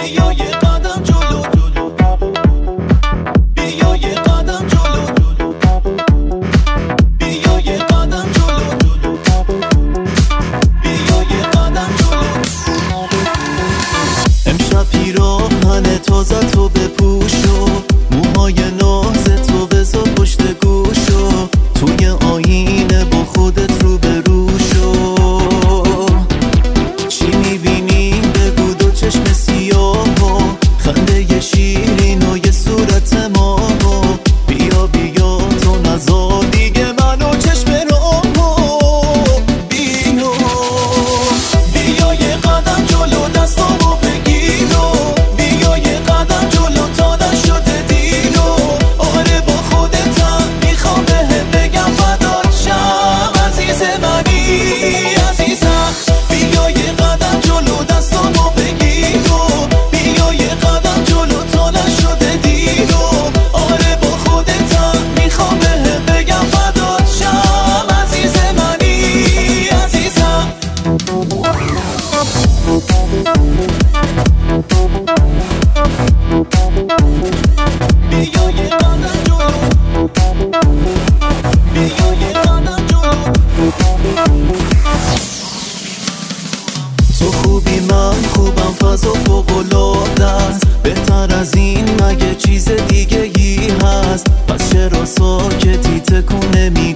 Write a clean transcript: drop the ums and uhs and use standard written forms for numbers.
بیا یه قدم جلو، بیا یه قدم جلو، بیا یه قدم جلو، بیا یه قدم جلو. امشب پیراهن تازه تو بپوشو، موهای ناز تو بذار پشت گوشو، توی آینه با خودت رو به روشو. چی میبینی بگو دو چشم سیاهو، خنده ی شیرین و یه صورت ماهو. بیا بیا تو نزار دیگه منو چشم راهو. بیا بیا یه قدم جلو دستامو بگیرو، بیا یه قدم جلو تا نشده دیرو. آره با خودتم میخوام بهت بگم فدات شم عزیز منی عزیزم. بیا یه قدم جلو دستامو بگیرو، بیا یه قدم جلو تا نشده دیرو. آره با خودتم میخوام بهت بگم فدات شم عزیز منی عزیزم. بیا یه قدم جلو، بیا یه قدم جلو. تو خوبی من خوبم، فضا فوق‌العاده است. بهتر از این مگه چیز دیگه ای هست؟ پس چرا ساکتی تکون نمی